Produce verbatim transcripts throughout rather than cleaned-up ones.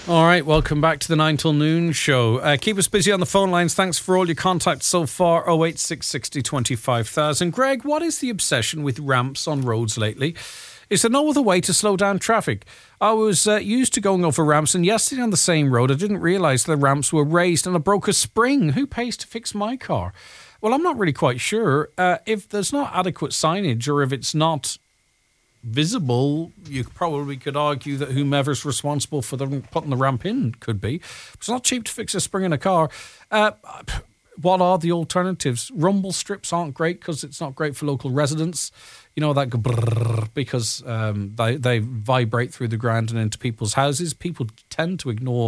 All right, welcome back to the nine till noon show. Uh, keep us busy on the phone lines. Thanks for all your contacts so far. oh eight six sixty twenty-five thousand. Greg, what is the obsession with ramps on roads lately? Is there no other way to slow down traffic? I was uh, used to going over ramps, and yesterday on the same road, I didn't realise the ramps were raised and I broke a spring. Who pays to fix my car? Well, I'm not really quite sure. Uh, if there's not adequate signage, or if it's not visible, you probably could argue that whomever's responsible for the, putting the ramp in could be. It's not cheap to fix a spring in a car. Uh, what are the alternatives? Rumble strips aren't great because it's not great for local residents. You know, that go brrr because um, they, they vibrate through the ground and into people's houses. People tend to ignore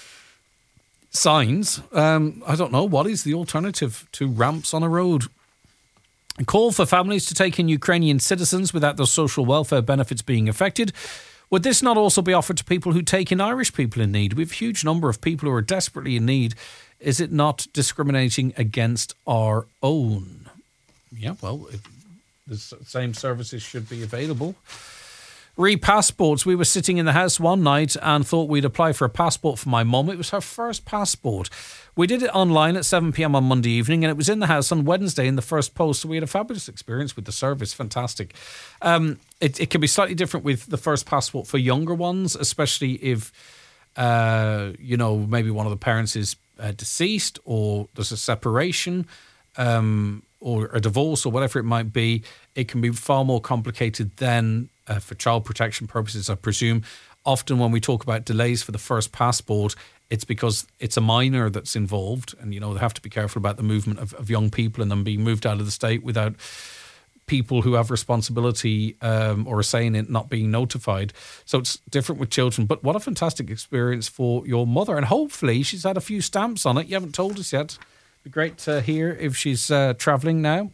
signs. Um, I don't know. What is the alternative to ramps on a road? A call for families to take in Ukrainian citizens without their social welfare benefits being affected. Would this not also be offered to people who take in Irish people in need? We have a huge number of people who are desperately in need. Is it not discriminating against our own? Yeah, well, if the same services should be available. Re-passports. We were sitting in the house one night and thought we'd apply for a passport for my mum. It was her first passport. We did it online at seven p.m. on Monday evening, and it was in the house on Wednesday in the first post. So we had a fabulous experience with the service. Fantastic. Um, it, it can be slightly different with the first passport for younger ones, especially if, uh, you know, maybe one of the parents is uh, deceased or there's a separation um, or a divorce or whatever it might be. It can be far more complicated than uh, for child protection purposes, I presume. Often when we talk about delays for the first passport, it's because it's a minor that's involved, and, you know, they have to be careful about the movement of, of young people and them being moved out of the state without people who have responsibility um, or a say in it not being notified. So it's different with children. But what a fantastic experience for your mother. And hopefully she's had a few stamps on it. You haven't told us yet. It'd be great to hear if she's uh, travelling now.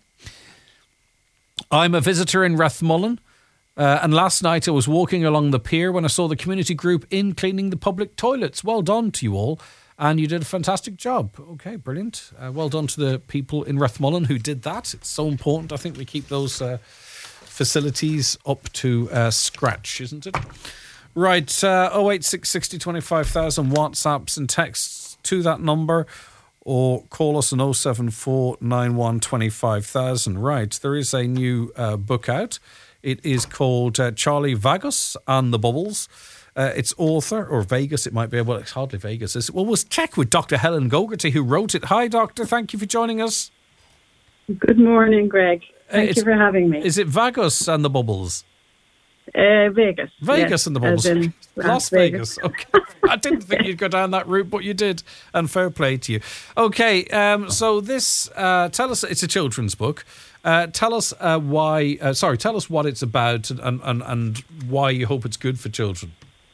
I'm a visitor in Rathmullen. Uh, and last night I was walking along the pier when I saw the community group in cleaning the public toilets. Well done to you all. And you did a fantastic job. Okay, brilliant. Uh, well done to the people in Rathmullen who did that. It's so important. I think we keep those uh, facilities up to uh, scratch, isn't it? Right, uh, oh eight six sixty twenty-five thousand WhatsApps and texts to that number, or call us on oh seven four nine one twenty-five thousand. Right, there is a new uh, book out. It is called uh, Charlie Vagus and the Bubbles. Uh, its author, or Vegas, it might be. Well, it's hardly Vegas. Is it? Well, we'll check with Doctor Helen Gogarty, who wrote it. Hi, Doctor. Thank you for joining us. Good morning, Greg. Thank uh, you for having me. Is it Vagus and the Bubbles? Uh, Vegas. Vegas yes, and the Bubbles. Las, Las Vegas. Vegas. Okay. I didn't think you'd go down that route, but you did. And fair play to you. Okay, um, so this, uh, tell us, it's a children's book. Uh, tell us uh, why, uh, sorry, tell us what it's about and, and, and why you hope it's good for children.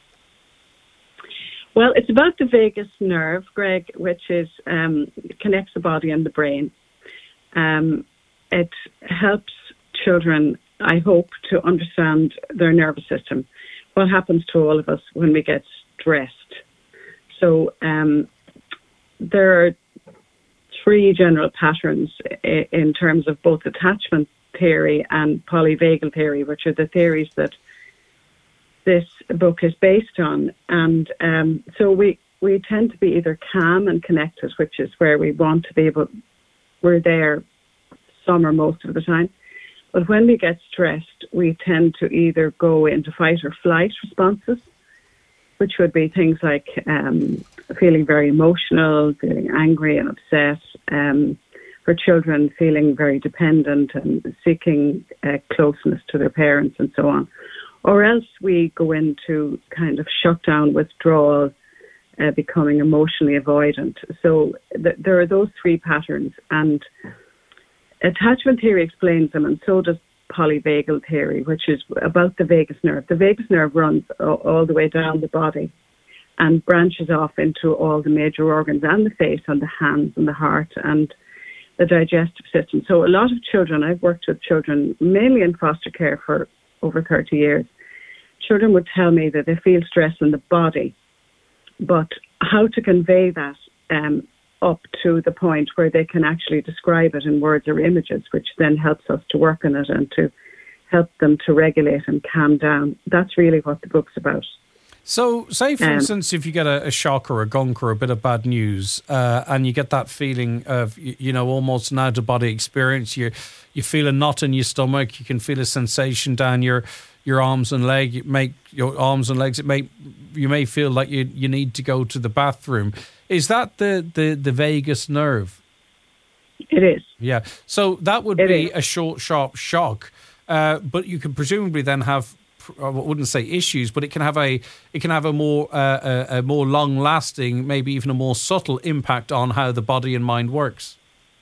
Well, it's about the vagus nerve, Greg, which is um, connects the body and the brain. Um, it helps children, I hope, to understand their nervous system, what happens to all of us when we get stressed. So um, there are three general patterns in terms of both attachment theory and polyvagal theory, which are the theories that this book is based on. And um, so we, we tend to be either calm and connected, which is where we want to be, but we're there some or most of the time. But when we get stressed, we tend to either go into fight or flight responses, which would be things like um, feeling very emotional, feeling angry and upset. Um, for children, feeling very dependent and seeking uh, closeness to their parents and so on. Or else we go into kind of shutdown, withdrawal, uh, becoming emotionally avoidant. So th- there are those three patterns, and attachment theory explains them, and so does polyvagal theory, which is about the vagus nerve. The vagus nerve runs all, all the way down the body and branches off into all the major organs and the face and the hands and the heart and the digestive system. So a lot of children, I've worked with children mainly in foster care for over thirty years, children would tell me that they feel stress in the body, but how to convey that um, up to the point where they can actually describe it in words or images, which then helps us to work on it and to help them to regulate and calm down. That's really what the book's about. So, say, for Um, instance, if you get a, a shock or a gunk or a bit of bad news, uh, and you get that feeling of, you, you know, almost an out-of-body experience, you you feel a knot in your stomach, you can feel a sensation down your your arms and leg, it make your arms and legs. It may you may feel like you you need to go to the bathroom. Is that the the, the vagus nerve? It is. Yeah. So that would It be is. a short, sharp shock, uh, but you can presumably then have, I wouldn't say issues, but it can have a it can have a more uh, a, a more long lasting, maybe even a more subtle impact on how the body and mind works.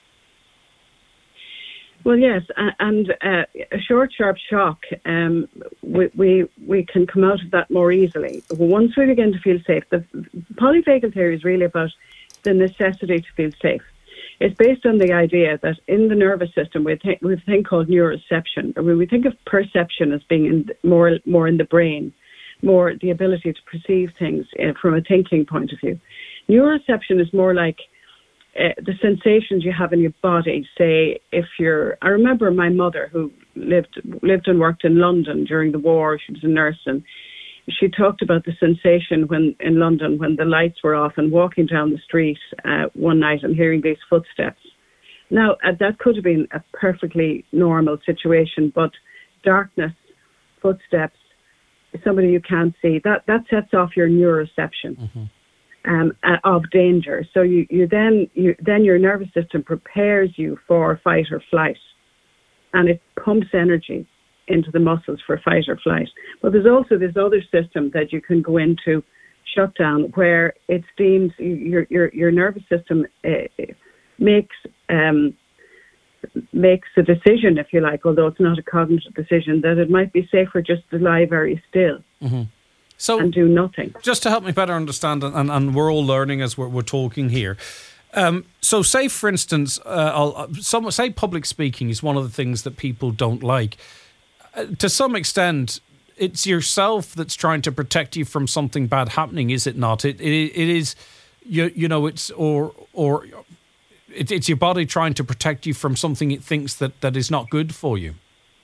Well, yes, a- and uh, a short, sharp shock, um, we, we we can come out of that more easily. Once we begin to feel safe, the polyvagal theory is really about the necessity to feel safe. It's based on the idea that in the nervous system, we think we have a thing called neuroception. I mean, we think of perception as being in more more in the brain, more the ability to perceive things uh, from a thinking point of view. Neuroception is more like uh, the sensations you have in your body. Say, if you're, I remember my mother who lived lived and worked in London during the war. She was a nurse, and she talked about the sensation when in London when the lights were off and walking down the street uh, one night and hearing these footsteps. Now, uh, that could have been a perfectly normal situation, but darkness, footsteps, somebody you can't see, that, that sets off your neuroception mm-hmm. um, uh, of danger. So you, you then you then your nervous system prepares you for fight or flight, and it pumps energy into the muscles for fight or flight. But there's also this other system that you can go into, shutdown, where it's deemed your your your nervous system uh, makes um, makes a decision, if you like, although it's not a cognitive decision, that it might be safer just to lie very still mm-hmm. so, and do nothing. Just to help me better understand, and, and we're all learning as we're, we're talking here. Um, so, say for instance, uh, I'll, some say public speaking is one of the things that people don't like. Uh, to some extent, it's yourself that's trying to protect you from something bad happening, is it not? It it, it is, you you know, it's or or it, it's your body trying to protect you from something it thinks that, that is not good for you,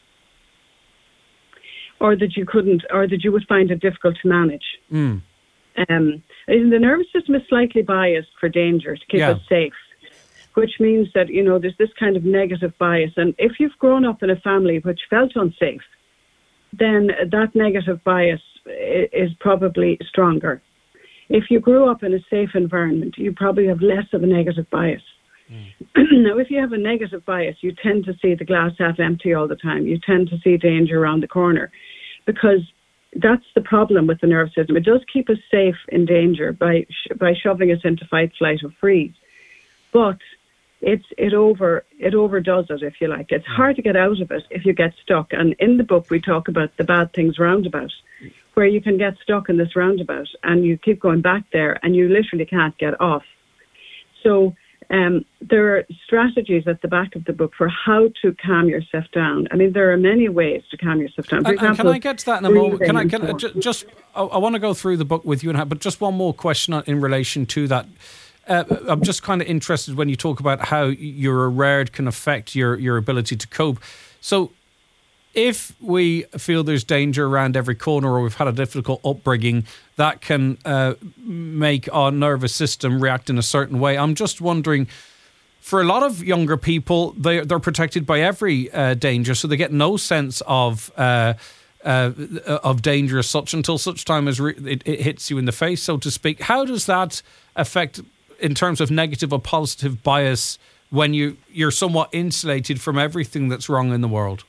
or that you couldn't, or that you would find it difficult to manage. Mm. Um, the nervous system is slightly biased for danger to keep Yeah. us safe, which means that, you know, there's this kind of negative bias. And if you've grown up in a family which felt unsafe, then that negative bias is probably stronger. If you grew up in a safe environment, you probably have less of a negative bias. Mm. Now, if you have a negative bias, you tend to see the glass half empty all the time. You tend to see danger around the corner, because that's the problem with the nervous system. It does keep us safe in danger by sh- by shoving us into fight, flight, or freeze. But it's it over it overdoes it, if you like. It's hard to get out of it if you get stuck. And in the book, we talk about the bad things roundabout, where you can get stuck in this roundabout and you keep going back there and you literally can't get off. So um, there are strategies at the back of the book for how to calm yourself down. I mean, there are many ways to calm yourself down. For and, example, and can I get to that in a moment? Can I, breathing can I and so ju- on. just? I, I want to go through the book with you, and have, but just one more question in relation to that. Uh, I'm just kind of interested when you talk about how your rerd can affect your, your ability to cope. So if we feel there's danger around every corner, or we've had a difficult upbringing, that can uh, make our nervous system react in a certain way. I'm just wondering, for a lot of younger people, they, they're protected by every uh, danger, so they get no sense of uh, uh, of danger as such until such time as re- it, it hits you in the face, so to speak. How does that affect, in terms of negative or positive bias, when you, you're somewhat insulated from everything that's wrong in the world?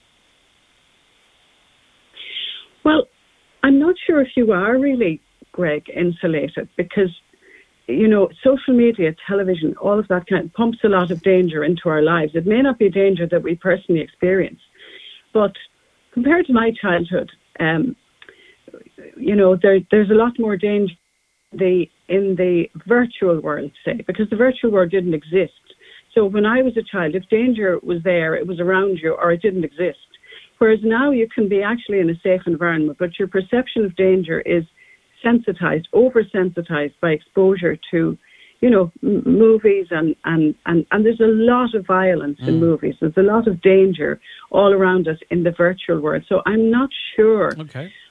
Well, I'm not sure if you are really, Greg, insulated, because, you know, social media, television, all of that kind of pumps a lot of danger into our lives. It may not be danger that we personally experience, but compared to my childhood, um, you know, there, there's a lot more danger the in the virtual world, say, because the virtual world didn't exist. So when I was a child, if danger was there, it was around you, or it didn't exist. Whereas now you can be actually in a safe environment, but your perception of danger is sensitized, oversensitized by exposure to, you know, m- movies and, and, and, and there's a lot of violence mm. in movies. There's a lot of danger all around us in the virtual world. So I'm not sure okay.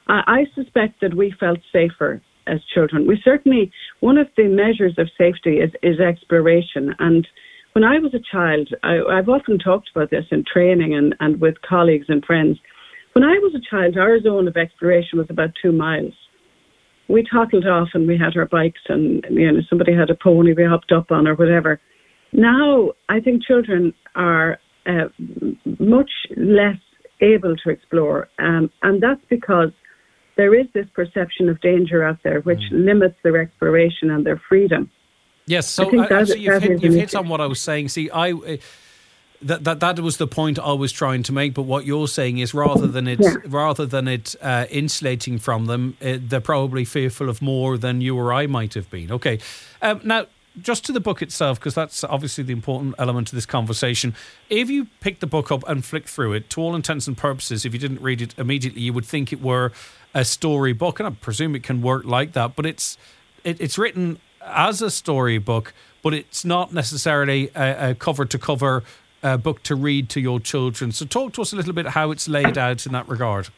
I, I suspect that we felt safer as children. We certainly, one of the measures of safety is, is exploration. And when I was a child, I, I've often talked about this in training and, and with colleagues and friends. When I was a child, our zone of exploration was about two miles. We tottled off and we had our bikes, and you know, somebody had a pony we hopped up on or whatever. Now, I think children are uh, much less able to explore, um, and that's because there is this perception of danger out there which mm. limits their exploration and their freedom. Yes, so I, actually you've, hit, you've hit on what I was saying. See, I uh, that that that was the point I was trying to make. But what you're saying is, rather than it, yeah. rather than it uh, insulating from them, uh, they're probably fearful of more than you or I might have been. Okay, um, now just to the book itself, because that's obviously the important element of this conversation. If you pick the book up and flick through it, to all intents and purposes, if you didn't read it immediately, you would think it were a story book, and I presume it can work like that. But it's it, it's written as a storybook, but it's not necessarily a, a cover-to-cover uh, book to read to your children. So talk to us a little bit how it's laid out in that regard.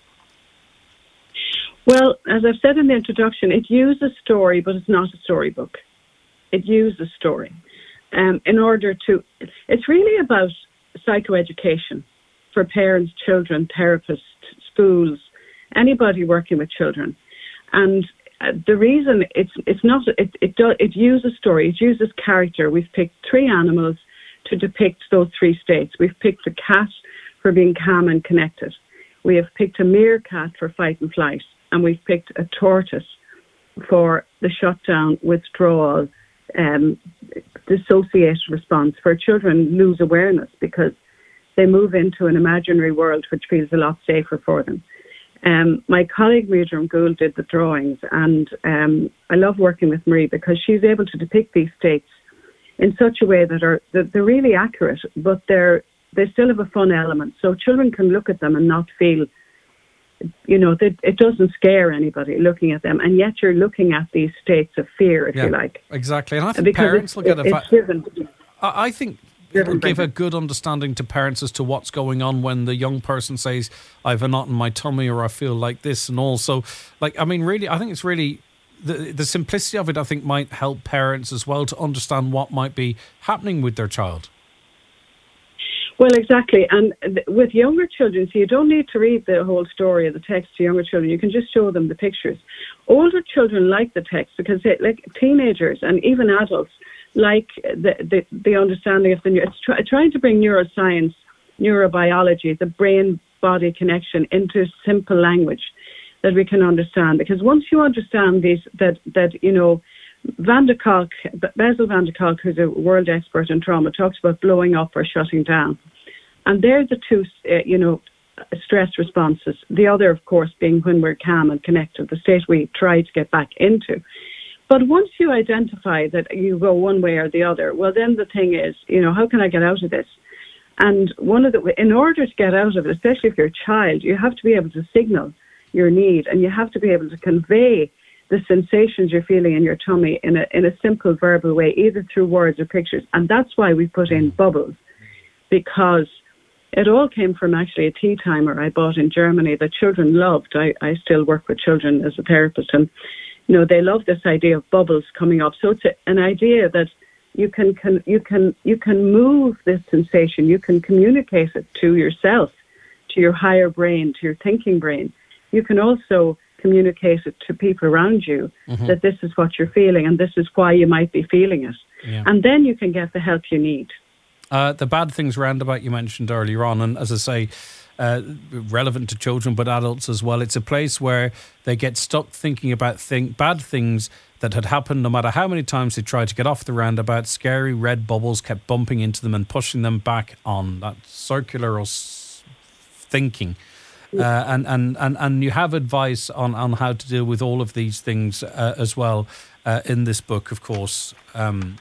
Well, as I've said in the introduction, it uses story, but it's not a storybook. It uses story um, in order to... It's really about psychoeducation for parents, children, therapists, schools, anybody working with children. And Uh, the reason it's it's not it it do, it uses story, it uses character. We've picked three animals to depict those three states. We've picked the cat for being calm and connected. We have picked a meerkat for fight and flight, and we've picked a tortoise for the shutdown, withdrawal, um, dissociated response, where children lose awareness because they move into an imaginary world which feels a lot safer for them. Um, my colleague Miriam Gould did the drawings, and um, I love working with Marie because she's able to depict these states in such a way that are that they're really accurate, but they're they still have a fun element, so children can look at them and not feel, you know, that it doesn't scare anybody looking at them, and yet you're looking at these states of fear, if yeah, you like. Exactly, and I think because parents will get a. Fa- driven. I, I think. It'll give a good understanding to parents as to what's going on when the young person says, I have a knot in my tummy or I feel like this, and also, like, I mean, really, I think it's really, the the simplicity of it, I think, might help parents as well to understand what might be happening with their child. Well, exactly. And th- with younger children, so you don't need to read the whole story of the text to younger children. You can just show them the pictures. Older children like the text because, they, like teenagers and even adults, like the, the the understanding of the new, it's try, trying to bring neuroscience, neurobiology, the brain-body connection into simple language that we can understand. Because once you understand these, that that you know, Van der Kolk, Bessel van der Kolk, who's a world expert in trauma, talks about blowing up or shutting down, and they're the two, uh, you know, stress responses. The other, of course, being when we're calm and connected, the state we try to get back into. But once you identify that you go one way or the other, well, then the thing is, you know, how can I get out of this? And one of the, in order to get out of it, especially if you're a child, you have to be able to signal your need, and you have to be able to convey the sensations you're feeling in your tummy in a in a simple verbal way, either through words or pictures. And that's why we put in bubbles, because it all came from actually a tea timer I bought in Germany that children loved. I, I still work with children as a therapist, and you know, they love this idea of bubbles coming up. So it's a, an idea that you can, can you can you can move this sensation. You can communicate it to yourself, to your higher brain, to your thinking brain. You can also communicate it to people around you mm-hmm. that this is what you're feeling and this is why you might be feeling it. Yeah. And then you can get the help you need. Uh, the bad things roundabout you mentioned earlier on, and as I say, Uh, relevant to children but adults as well. It's a place where they get stuck thinking about think, bad things that had happened no matter how many times they tried to get off the roundabout. Scary red bubbles kept bumping into them and pushing them back on that circular s- thinking. Uh, and, and, and, and you have advice on, on how to deal with all of these things uh, as well uh, in this book, of course, um,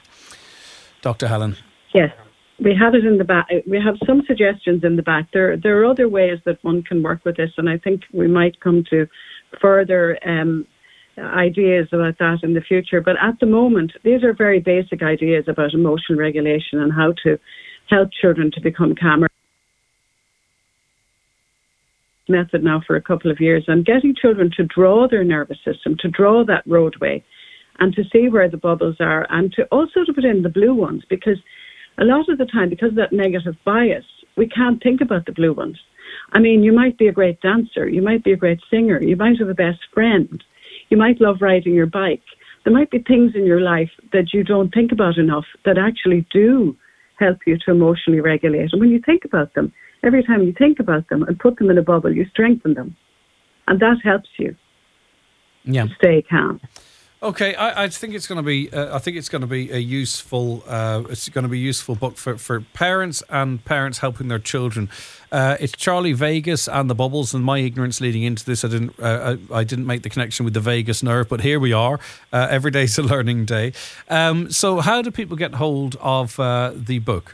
Doctor Helen. Yes. We have it in the back. We have some suggestions in the back. There, there are other ways that one can work with this, and I think we might come to further um, ideas about that in the future. But at the moment, these are very basic ideas about emotional regulation and how to help children to become calmer. method now for a couple of years, and getting children to draw their nervous system, to draw that roadway, and to see where the bubbles are, and to also to put in the blue ones, because a lot of the time, because of that negative bias, we can't think about the blue ones. I mean, you might be a great dancer, you might be a great singer, you might have a best friend, you might love riding your bike. There might be things in your life that you don't think about enough that actually do help you to emotionally regulate. And when you think about them, every time you think about them and put them in a bubble, you strengthen them. And that helps you yeah. to stay calm. Okay, I, I think it's going to be. Uh, I think it's going to be a useful. Uh, it's going to be a useful book for, for parents and parents helping their children. Uh, it's Charlie Vegas and the Bubbles, and my ignorance leading into this, I didn't. Uh, I, I didn't make the connection with the vagus nerve, but here we are. Uh, every day's a learning day. Um, so, how do people get hold of uh, the book?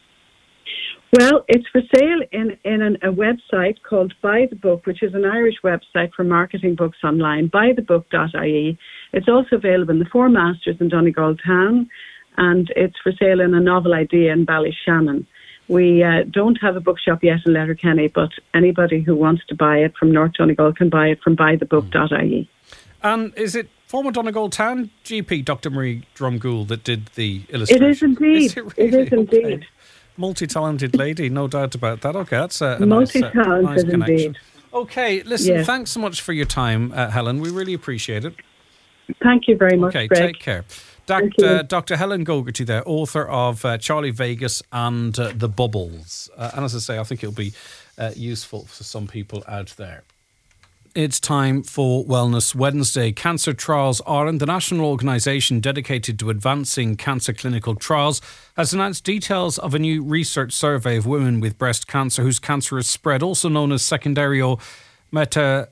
Well, it's for sale in, in an, a website called Buy the Book, which is an Irish website for marketing books online, buy the book dot I E. It's also available in the Four Masters in Donegal Town, and it's for sale in a Novel Idea in Ballyshannon. We uh, don't have a bookshop yet in Letterkenny, but anybody who wants to buy it from North Donegal can buy it from buy the book dot I E. And is it former Donegal Town G P Doctor Marie Drumgoole that did the illustration? It is indeed. Is it, really? It is indeed. Okay. Multi-talented lady, no doubt about that. Okay, that's a, a Multi-talented nice, uh, nice connection. Indeed. Okay, listen, yes. Thanks so much for your time, uh, Helen. We really appreciate it. Thank you very much, Okay, Greg. take care. Doctor Uh, Doctor Helen Gogarty there, author of uh, Charlie Vegas and uh, The Bubbles. Uh, and as I say, I think it'll be uh, useful for some people out there. It's time for Wellness Wednesday. Cancer Trials Ireland, the national organisation dedicated to advancing cancer clinical trials, has announced details of a new research survey of women with breast cancer whose cancer is spread, also known as secondary metastatic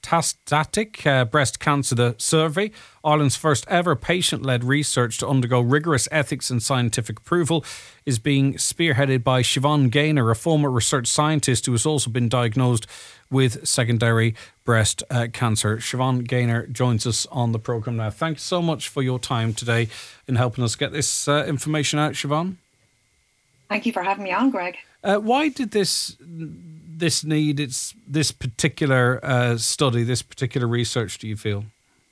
uh, breast cancer. The survey, Ireland's first ever patient-led research to undergo rigorous ethics and scientific approval, is being spearheaded by Siobhan Gaynor, a former research scientist who has also been diagnosed with secondary breast uh, cancer. Siobhan Gaynor joins us on the programme now. Thank you so much for your time today in helping us get this uh, information out, Siobhan. Thank you for having me on, Greg. Uh, why did this this need its this particular uh, study, this particular research, do you feel?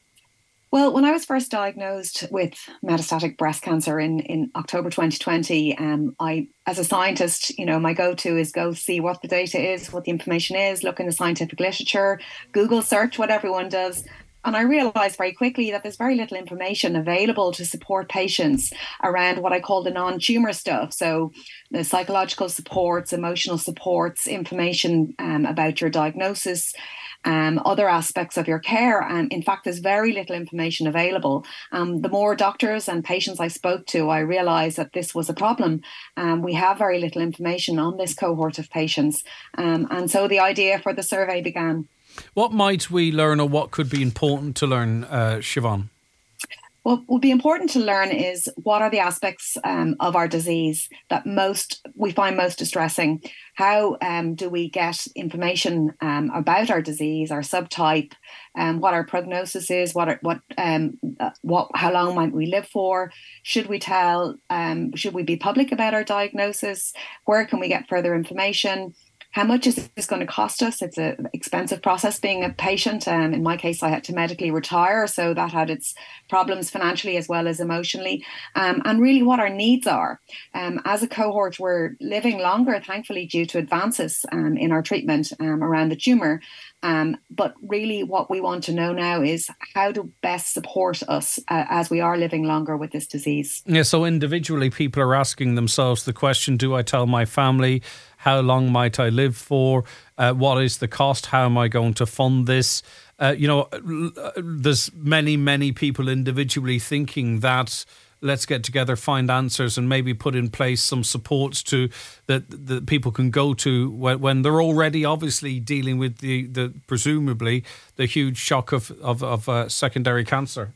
Well, when I was first diagnosed with metastatic breast cancer in, in October twenty twenty, um, I, as a scientist, you know, my go-to is go see what the data is, what the information is, look in the scientific literature, Google search, what everyone does. And I realised very quickly that there's very little information available to support patients around what I call the non-tumour stuff. So the psychological supports, emotional supports, information um, about your diagnosis, Um, other aspects of your care. And um, in fact, there's very little information available. Um, the more doctors and patients I spoke to, I realised that this was a problem. Um, we have very little information on this cohort of patients. Um, and so the idea for the survey began. What might we learn, or what could be important to learn, uh, Siobhan? What would be important to learn is what are the aspects um, of our disease that most we find most distressing. How um, do we get information um, about our disease, our subtype, um, what our prognosis is, what are, what um, uh, what how long might we live for? Should we tell? Um, should we be public about our diagnosis? Where can we get further information? How much is this going to cost us? It's an expensive process being a patient. Um, in my case, I had to medically retire, so that had its problems financially as well as emotionally. Um, and really what our needs are. Um, as a cohort, we're living longer, thankfully, due to advances um, in our treatment um, around the tumour. Um, but really what we want to know now is how to best support us uh, as we are living longer with this disease. Yeah, so individually people are asking themselves the question, do I tell my family? How long might I live for? Uh, what is the cost? How am I going to fund this? Uh, you know, there's many, many people individually thinking that let's get together, find answers, and maybe put in place some supports to that that people can go to when, when they're already obviously dealing with the, the presumably the huge shock of of, of uh, secondary cancer.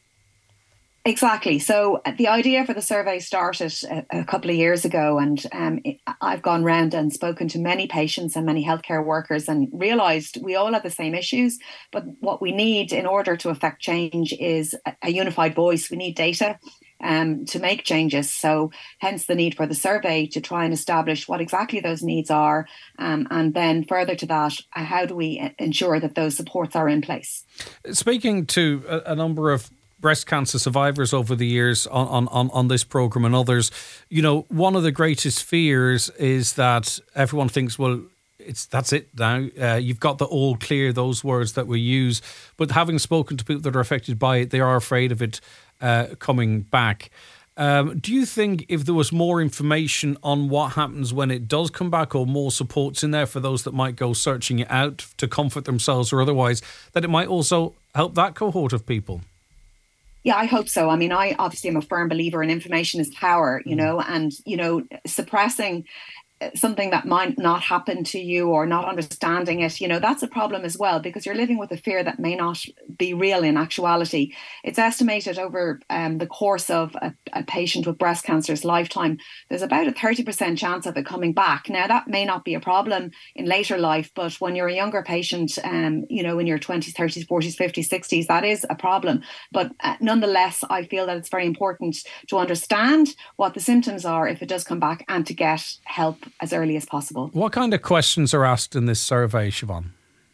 Exactly. So the idea for the survey started a, a couple of years ago, and um, it, I've gone round and spoken to many patients and many healthcare workers and realised we all have the same issues, but what we need in order to affect change is a, a unified voice. We need data. um, to make changes. So hence the need for the survey to try and establish what exactly those needs are. Um, and then further to that, how do we ensure that those supports are in place? Speaking to a, a number of breast cancer survivors over the years on, on, on this programme and others, you know, one of the greatest fears is that everyone thinks, well, it's that's it now. Uh, you've got the all clear, those words that we use. But having spoken to people that are affected by it, they are afraid of it uh, coming back. Um, do you think if there was more information on what happens when it does come back, or more supports in there for those that might go searching it out to comfort themselves or otherwise, that it might also help that cohort of people? Yeah, I hope so. I mean, I obviously am a firm believer in information is power, you know, and, you know, suppressing something that might not happen to you or not understanding it, you know, that's a problem as well, because you're living with a fear that may not be real in actuality. It's estimated over um, the course of a, a patient with breast cancer's lifetime, there's about a thirty percent chance of it coming back. Now, that may not be a problem in later life, but when you're a younger patient, um, you know, in your twenties, thirties, forties, fifties, sixties, that is a problem. But uh, nonetheless, I feel that it's very important to understand what the symptoms are if it does come back, and to get help as early as possible. What kind of questions are asked in this survey, Siobhan?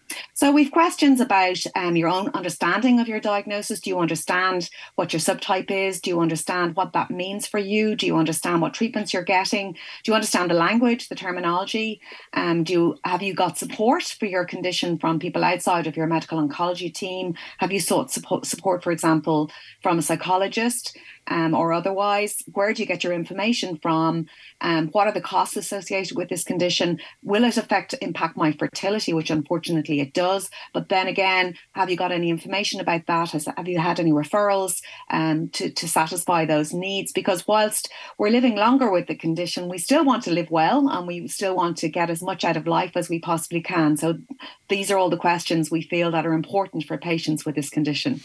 So we've questions about um, your own understanding of your diagnosis. Do you understand what your subtype is? Do you understand what that means for you? Do you understand what treatments you're getting? Do you understand the language, the terminology? Um, do you, have you got support for your condition from people outside of your medical oncology team? Have you sought support, support for example, from a psychologist? Um, or otherwise? Where do you get your information from? Um, what are the costs associated with this condition? Will it affect, impact my fertility, which unfortunately it does? But then again, have you got any information about that? Has, have you had any referrals um, to, to satisfy those needs? Because whilst we're living longer with the condition, we still want to live well, and we still want to get as much out of life as we possibly can. So these are all the questions we feel that are important for patients with this condition.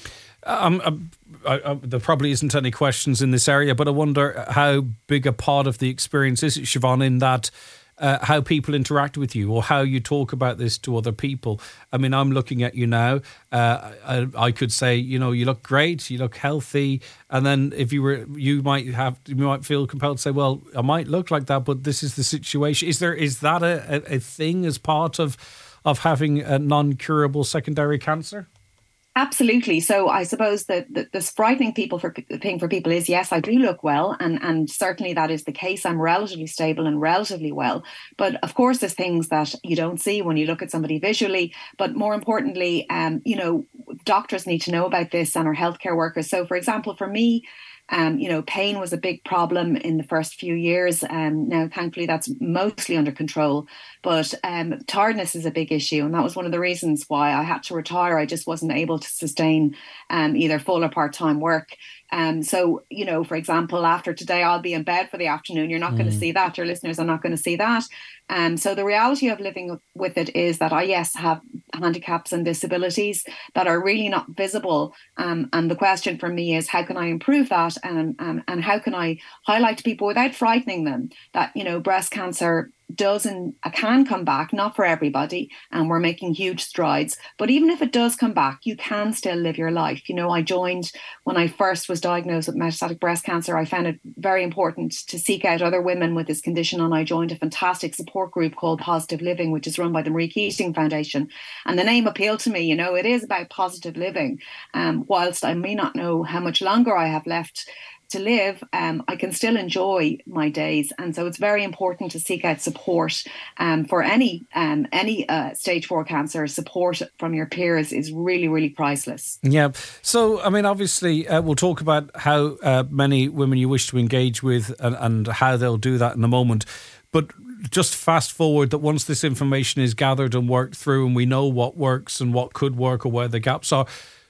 Um, I, I, there probably isn't any questions in this area, but I wonder how big a part of the experience is it, Siobhan, in that uh, how people interact with you or how you talk about this to other people. I mean, I'm looking at you now. Uh, I, I could say, you know, you look great, you look healthy, and then if you were, you might have, you might feel compelled to say, well, I might look like that, but this is the situation. Is there, is that a, a, a thing as part of of having a non-curable secondary cancer? Absolutely. So I suppose that the, the frightening people for thing for people is, yes, I do look well, and and certainly that is the case. I'm relatively stable and relatively well. But of course, there's things that you don't see when you look at somebody visually. But more importantly, um, you know, doctors need to know about this, and our healthcare workers. So, for example, for me, Um, you know, pain was a big problem in the first few years. Um, now, thankfully, that's mostly under control. But um, tiredness is a big issue. And that was one of the reasons why I had to retire. I just wasn't able to sustain um, either full or part-time work. Um, so, you know, for example, after today, I'll be in bed for the afternoon. You're not mm. going to see that. Your listeners are not going to see that. Um, so the reality of living with it is that I, yes, have handicaps and disabilities that are really not visible. Um, and the question for me is, how can I improve that? And, and, and how can I highlight to people without frightening them that, you know, breast cancer does and can come back, not for everybody, and we're making huge strides. But even if it does come back, you can still live your life. You know, I joined when I first was diagnosed with metastatic breast cancer. I found it very important to seek out other women with this condition, and I joined a fantastic support group called Positive Living, which is run by the Marie Keating Foundation. And the name appealed to me. You know, it is about positive living. Um, whilst I may not know how much longer I have left to live, um, I can still enjoy my days. And so it's very important to seek out support um, for any um, any uh, stage four cancer. Support from your peers is really, really priceless. Yeah. So, I mean, obviously, uh, we'll talk about how uh, many women you wish to engage with and, and how they'll do that in a moment. But just fast forward that once this information is gathered and worked through and we know what works and what could work or where the gaps are,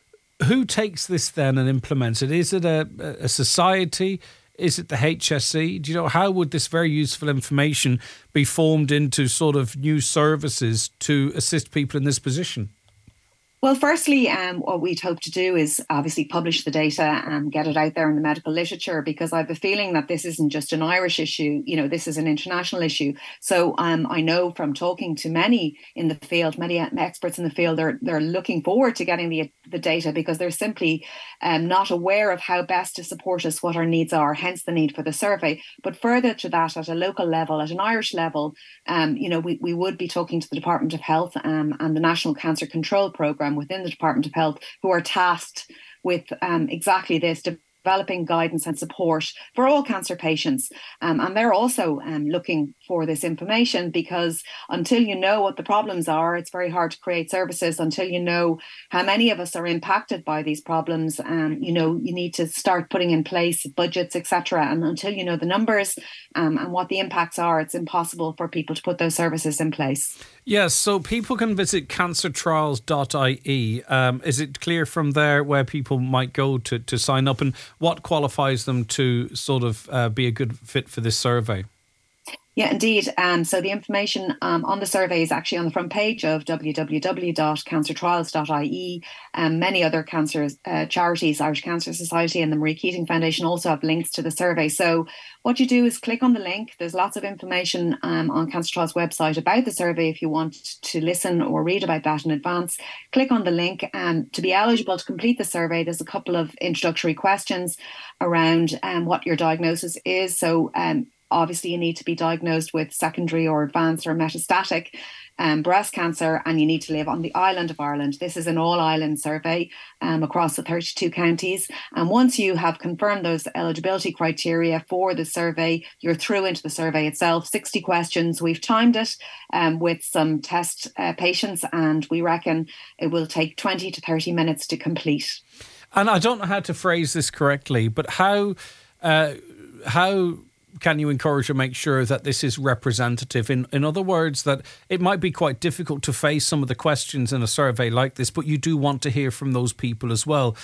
who takes this then and implements it? Is it a, a society? Is it the H S C? Do you know, how would this very useful information be formed into sort of new services to assist people in this position? Well, firstly, um, what we'd hope to do is obviously publish the data and get it out there in the medical literature, because I have a feeling that this isn't just an Irish issue. You know, this is an international issue. So um, I know from talking to many in the field, many experts in the field, they're they're looking forward to getting the the data, because they're simply um, not aware of how best to support us, what our needs are, hence the need for the survey. But further to that, at a local level, at an Irish level, um, you know, we, we would be talking to the Department of Health um, and the National Cancer Control Programme within the Department of Health, who are tasked with um, exactly this, developing guidance and support for all cancer patients. Um, and they're also um, looking for this information, because until you know what the problems are, it's very hard to create services. Until you know how many of us are impacted by these problems, um, you know, you need to start putting in place budgets, et cetera. And until you know the numbers um, and what the impacts are, it's impossible for people to put those services in place. Yes, so people can visit cancer trials dot I E. Um, is it clear from there where people might go to, to sign up, and what qualifies them to sort of uh, be a good fit for this survey? Yeah, indeed. Um, so the information um, on the survey is actually on the front page of w w w dot cancer trials dot I E. Um, many other cancer uh, charities, Irish Cancer Society and the Marie Keating Foundation, also have links to the survey. So what you do is click on the link. There's lots of information um, on Cancer Trials website about the survey if you want to listen or read about that in advance. Click on the link, and to be eligible to complete the survey, there's a couple of introductory questions around um, what your diagnosis is. So um, obviously, you need to be diagnosed with secondary or advanced or metastatic um, breast cancer, and you need to live on the island of Ireland. This is an all-island survey um, across the thirty-two counties. And once you have confirmed those eligibility criteria for the survey, you're through into the survey itself. sixty questions. We've timed it um, with some test uh, patients, and we reckon it will take twenty to thirty minutes to complete. And I don't know how to phrase this correctly, but how uh, how... can you encourage or make sure that this is representative? In in other words, that it might be quite difficult to face some of the questions in a survey like this, but you do want to hear from those people as well,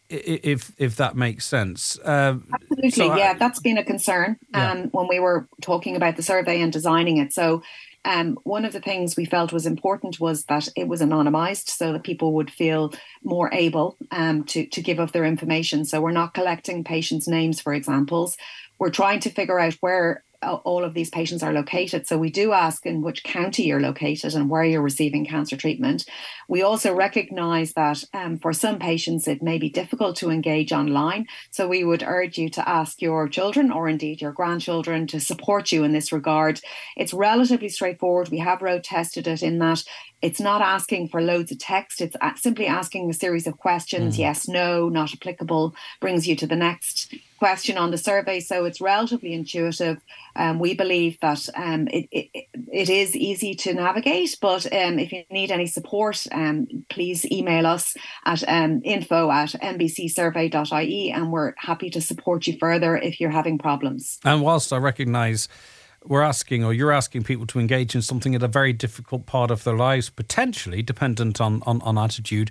if if that makes sense. Uh, Absolutely, so yeah, I, that's been a concern um, yeah. when we were talking about the survey and designing it. So um, one of the things we felt was important was that it was anonymised, so that people would feel more able um, to, to give of their information. So we're not collecting patients' names, for examples. We're trying to figure out where all of these patients are located. So we do ask in which county you're located and where you're receiving cancer treatment. We also recognise that um, for some patients it may be difficult to engage online. So we would urge you to ask your children or indeed your grandchildren to support you in this regard. It's relatively straightforward. We have road tested it in that it's not asking for loads of text. It's simply asking a series of questions. Mm. Yes, no, not applicable, brings you to the next question on the survey. So it's relatively intuitive. Um, we believe that um, it, it it is easy to navigate, but um, if you need any support, um, please email us at um, info at n b c survey dot I E, and we're happy to support you further if you're having problems. And whilst I recognise we're asking, or you're asking people to engage in something at a very difficult part of their lives, potentially dependent on, on, on attitude,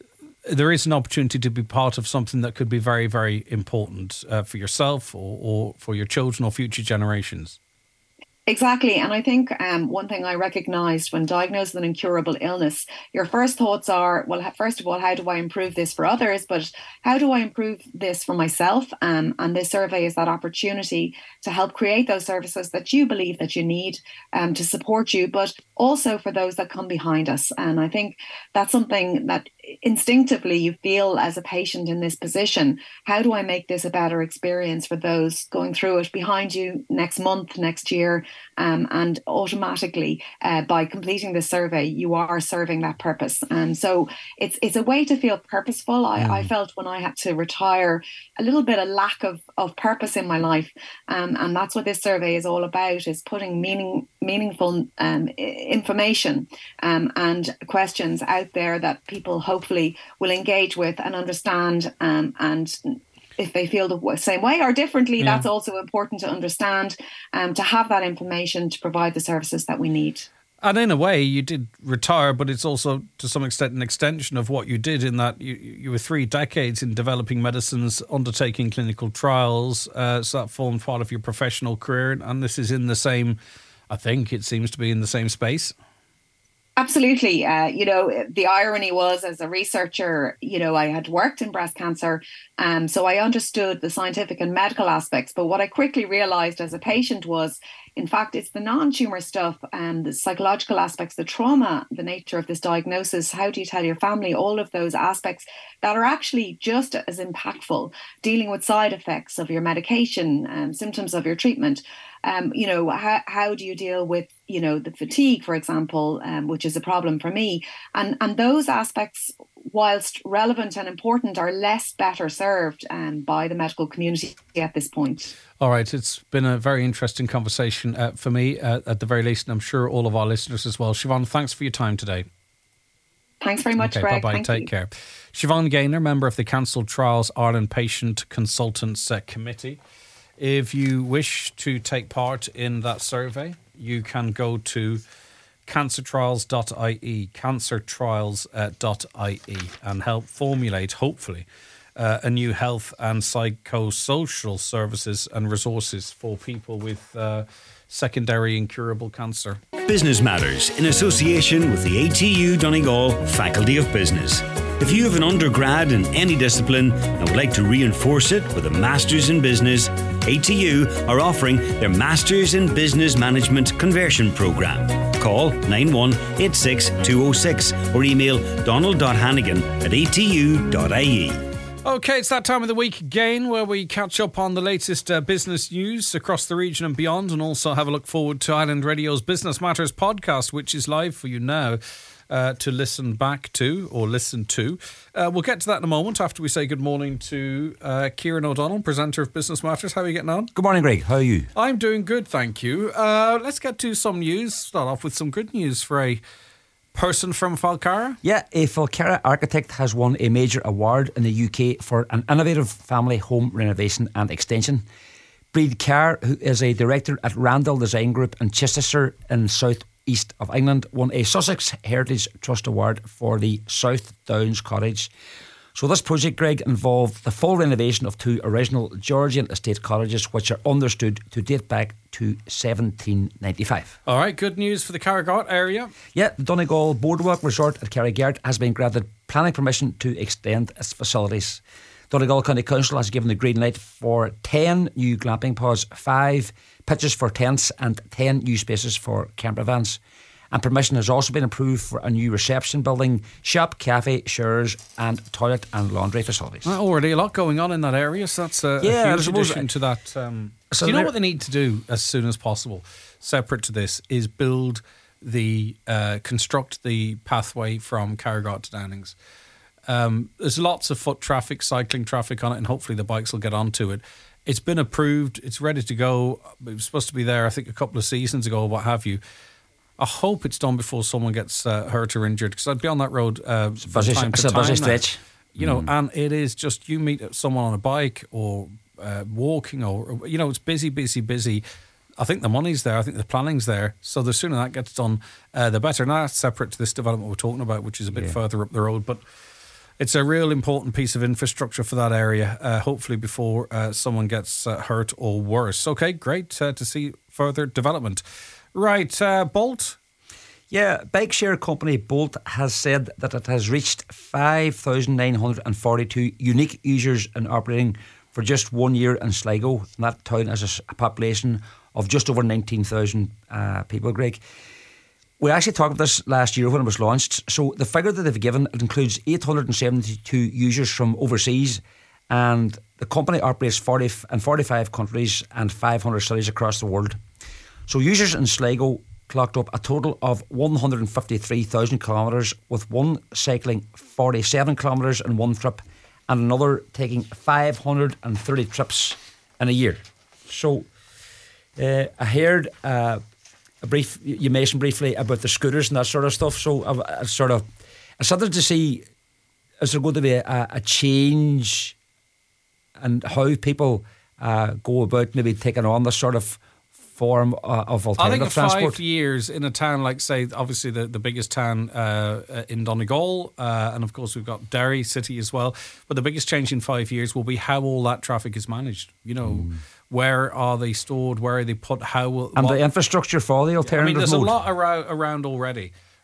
there is an opportunity to be part of something that could be very, very important uh, for yourself or, or for your children or future generations. Exactly. And I think um, one thing I recognised when diagnosed with an incurable illness, your first thoughts are, well, first of all, how do I improve this for others? But how do I improve this for myself? Um, and this survey is that opportunity to help create those services that you believe that you need um, to support you, but also for those that come behind us. And I think that's something that instinctively you feel as a patient in this position. How do I make this a better experience for those going through it behind you next month, next year? Um, and automatically, uh, by completing the survey, you are serving that purpose. And so it's it's a way to feel purposeful. I, mm. I felt when I had to retire a little bit of lack of, of purpose in my life. Um, and that's what this survey is all about, is putting meaning meaningful um, information um, and questions out there that people hopefully will engage with and understand um, and if they feel the same way or differently, yeah. That's also important to understand, um, to have that information to provide the services that we need. And in a way, you did retire, but it's also to some extent an extension of what you did, in that you, you were three decades in developing medicines, undertaking clinical trials. Uh, so that formed part of your professional career. And this is in the same, I think it seems to be in the same space. Absolutely. Uh, you know, the irony was, as a researcher, you know, I had worked in breast cancer, um, so I understood the scientific and medical aspects. But what I quickly realized as a patient was, in fact, it's the non-tumor stuff and the psychological aspects, the trauma, the nature of this diagnosis. How do you tell your family? All of those aspects that are actually just as impactful, dealing with side effects of your medication, um, symptoms of your treatment. Um, you know, how, how do you deal with, you know, the fatigue, for example, um, which is a problem for me. And, and those aspects, whilst relevant and important, are less better served um, by the medical community at this point. All right. It's been a very interesting conversation uh, for me, uh, at the very least, and I'm sure all of our listeners as well. Siobhan, thanks for your time today. Thanks very much, okay, Greg. Bye-bye. Thank Take you. care. Siobhan Gaynor, member of the Cancelled Trials Ireland Patient Consultants uh, Committee. If you wish to take part in that survey, you can go to cancer trials dot I E, cancer trials dot I E, and help formulate, hopefully, uh, a new health and psychosocial services and resources for people with uh, secondary incurable cancer. Business Matters, in association with the A T U Donegal Faculty of Business. If you have an undergrad in any discipline and would like to reinforce it with a Masters in Business, A T U are offering their Masters in Business Management Conversion Programme. Call nine one eight six two zero six or email donald dot hannigan at a t u dot I E. Okay, it's that time of the week again where we catch up on the latest uh, business news across the region and beyond, and also have a look forward to Island Radio's Business Matters podcast, which is live for you now. Uh, to listen back to or listen to. Uh, we'll get to that in a moment after we say good morning to uh, Kieran O'Donnell, presenter of Business Matters. How are you getting on? Good morning, Greg. How are you? I'm doing good, thank you. Uh, let's get to some news. Start off with some good news for a person from Falcara. Yeah, a Falcara architect has won a major award in the U K for an innovative family home renovation and extension. Breed Carr, who is a director at Randall Design Group in Chichester in South East of England, won a Sussex Heritage Trust Award for the South Downs Cottage. So this project, Greg, involved the full renovation of two original Georgian estate cottages, which are understood to date back to seventeen ninety-five. All right, good news for the Carrigart area. Yeah, the Donegal Boardwalk Resort at Carrigart has been granted planning permission to extend its facilities. Donegal County Council has given the green light for ten new glamping pods, five pitches for tents and ten new spaces for camper vans. And permission has also been approved for a new reception building, shop, cafe, showers and toilet and laundry facilities. Well, already a lot going on in that area, so that's a, yeah, a huge addition to that. Um, so do you know what they need to do as soon as possible, separate to this, is build the, uh, construct the pathway from Carrigart to Downings. Um, there's lots of foot traffic, cycling traffic on it, and hopefully the bikes will get onto it. It's been approved. It's ready to go. It was supposed to be there, I think, a couple of seasons ago, or what have you. I hope it's done before someone gets uh, hurt or injured, because I'd be on that road uh, it's from busy, time it's to a time. busy now. stretch. You know, Mm. and it is just, you meet someone on a bike or uh, walking, or, you know, it's busy, busy, busy. I think the money's there. I think the planning's there. So the sooner that gets done, uh, the better. Now, that's separate to this development we're talking about, which is a bit Yeah. further up the road. But it's a real important piece of infrastructure for that area, uh, hopefully before uh, someone gets uh, hurt or worse. Okay, great uh, to see further development. Right, uh, Bolt. Yeah, bike share company Bolt has said that it has reached five thousand nine hundred forty-two unique users in operating for just one year in Sligo. And that town has a population of just over nineteen thousand uh, people, Greg. We actually talked about this last year when it was launched. So the figure that they've given, it includes eight hundred seventy-two users from overseas, and the company operates forty in forty-five countries and five hundred cities across the world. So users in Sligo clocked up a total of one hundred fifty-three thousand kilometres, with one cycling forty-seven kilometres in one trip and another taking five hundred thirty trips in a year. So uh, I heard uh, a brief, you mentioned briefly about the scooters and that sort of stuff. So I, I sort of, I started to see, is there going to be a, a change in how people uh, go about maybe taking on this sort of form uh, of alternative I think in transport? five years in a town like, say, obviously the, the biggest town uh, in Donegal, uh, and of course we've got Derry City as well, but the biggest change in five years will be how all that traffic is managed. You know, mm. where are they stored? Where are they put? How will... And what, the infrastructure for the alternative I mean, there's mode. a lot around, around already.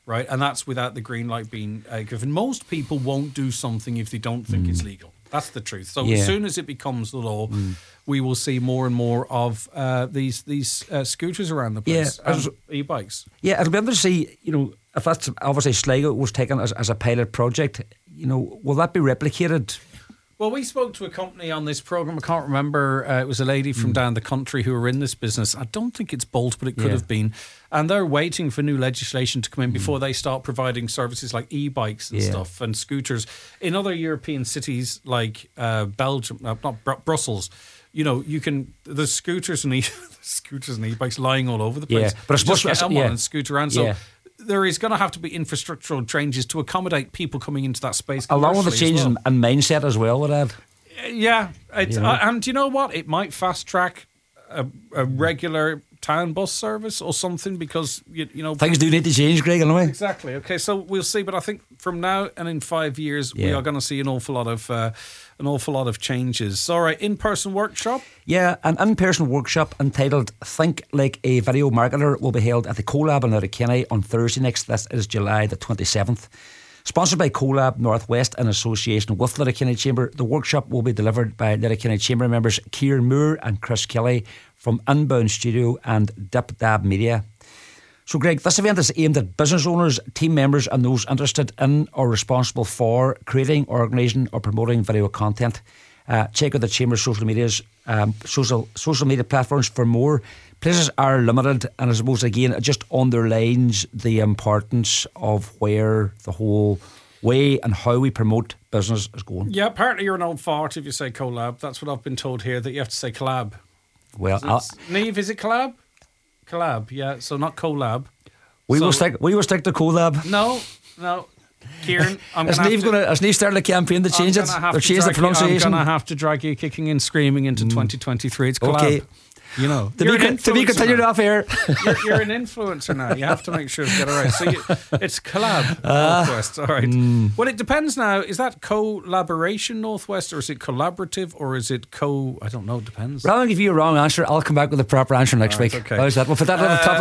right? And that's without the green light being uh, given. Most people won't do something if they don't think mm. it's legal. That's the truth. So yeah. as soon as it becomes the law, mm. we will see more and more of uh, these these uh, scooters around the place, yeah, and e-bikes. Yeah, it'll be interesting to see, you know, if that's obviously Sligo was taken as, as a pilot project, you know, will that be replicated? Well, we spoke to a company on this programme. I can't remember. Uh, it was a lady from mm. down the country who were in this business. I don't think it's Bolt, but it could yeah. have been. And they're waiting for new legislation to come in mm. before they start providing services like e-bikes and yeah. stuff and scooters. In other European cities like uh, Belgium, uh, not Br- Brussels, you know, you can, there's scooters and, e- scooters and e-bikes lying all over the place. Yeah, but I suppose just get yeah. on and scoot around. So yeah. there is going to have to be infrastructural changes to accommodate people coming into that space. Along with the changes well. in, in mindset as well, would add. Yeah, it's, You know? uh, and you know what? It might fast track a, a regular town bus service or something because you, you know things do need to change, Greg. Anyway, exactly. Okay, so we'll see. But I think from now and in five years, yeah. we are going to see an awful lot of uh, an awful lot of changes. All right, in-person workshop. Yeah, an in-person workshop entitled "Think Like a Video Marketer" will be held at the CoLab in Letterkenny on Thursday next. This is July the twenty-seventh. Sponsored by CoLab Northwest in association with Letterkenny Chamber, the workshop will be delivered by Letterkenny Chamber members Kieran Moore and Chris Kelly from Inbound Studio and Dip Dab Media. So, Greg, this event is aimed at business owners, team members, and those interested in or responsible for creating, organising, or promoting video content. Uh, check out the Chamber's social medias, um, social social media platforms for more. Places are limited, and I suppose again it just underlines the importance of where the whole way and how we promote business is going. Yeah, apparently you're an old fart if you say collab. That's what I've been told here, that you have to say collab. Well, Niamh, is it collab? Collab, yeah. So not collab. We so, will stick. We will stick to collab. No, no. Kieran, I'm is Niamh going to? Is Niamh starting a campaign to change it? Or change the pronunciation? I'm going to have to drag you kicking and screaming into mm. twenty twenty-three. It's collab. Okay. You know, to be, con- to be continued off air. You're, you're an influencer now. You have to make sure to get it right. So you, it's collab uh, Northwest. All right. Mm. Well, it depends now. Is that collaboration Northwest, or is it collaborative, or is it co? I don't know. It depends. Rather than give you a wrong answer, I'll come back with a proper answer next right, week. Okay. How's that? We'll put that on the top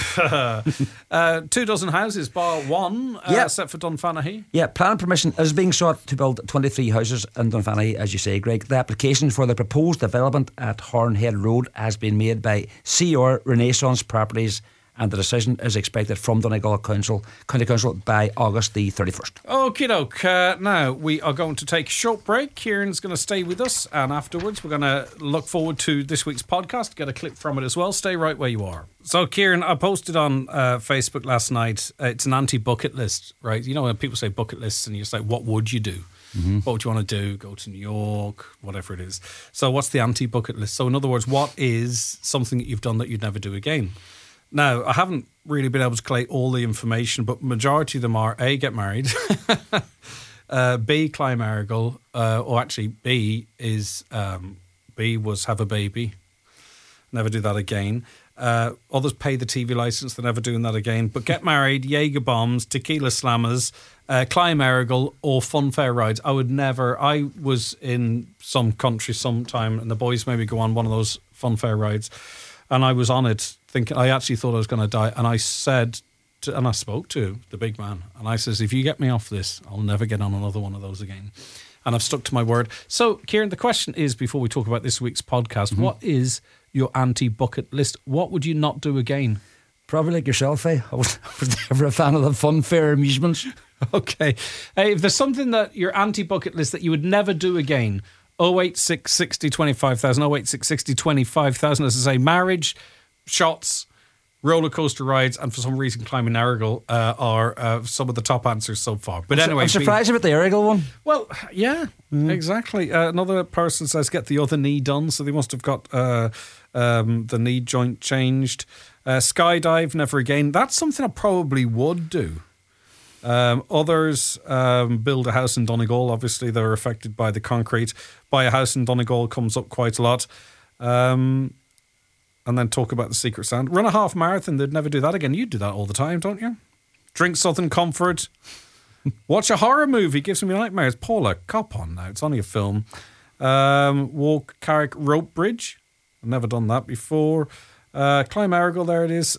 of the list. uh, two dozen houses, bar one, uh, yeah. set for Dunfanaghy. Yeah, planning permission is being sought to build twenty-three houses in Dunfanaghy, as you say, Greg. The application for the proposed development at Hornhead Road has been made by C R Renaissance Properties, and the decision is expected from Donegal Council, County Council by August the thirty-first. Okie doke. Uh, now we are going to take a short break. Kieran's going to stay with us, and afterwards we're going to look forward to this week's podcast, get a clip from it as well. Stay right where you are. So, Kieran, I posted on uh, Facebook last night. Uh, it's an anti-bucket list, right? You know when people say bucket lists, and you're just like, what would you do? Mm-hmm. What would you want to do? Go to New York, whatever it is. So what's the anti-bucket list? So in other words, what is something that you've done that you'd never do again? Now, I haven't really been able to collate all the information, but majority of them are A, get married, uh, B, climb Errigal, uh, or actually B is, um, B was have a baby, never do that again. Uh, others pay the T V licence, they're never doing that again. But get married, Jaeger bombs, tequila slammers, uh, climb Errigal, or fun fair rides. I would never. I was in some country sometime, and the boys made me go on one of those fun fair rides, and I was on it thinking I actually thought I was going to die. And I said, to, and I spoke to the big man, and I says, if you get me off this, I'll never get on another one of those again. And I've stuck to my word. So, Kieran, the question is, before we talk about this week's podcast, mm-hmm. what is your anti-bucket list? What would you not do again? Probably like yourself, eh? I was, I was never a fan of the fun fair amusements. Okay. Hey, if there's something that your anti-bucket list that you would never do again, oh eight six sixty twenty-five thousand, oh eight six sixty twenty-five thousand, as I say, marriage, shots, roller coaster rides, and for some reason climbing Errigal uh, are uh, some of the top answers so far. But I'm anyway, su- I'm surprised about the Errigal one. Well, yeah, mm. exactly. Uh, another person says get the other knee done, so they must have got uh, um, the knee joint changed. Uh, skydive, never again. That's something I probably would do. Um, others um, build a house in Donegal. Obviously, they're affected by the concrete. Buy a house in Donegal comes up quite a lot. Um, and then talk about the secret sound. Run a half marathon, they'd never do that again. You do that all the time, don't you? Drink Southern Comfort. Watch a horror movie, gives me nightmares. Paula, cop on now, it's only a film. Um, walk Carrick Rope Bridge. I've never done that before. Uh, climb Errigal, there it is.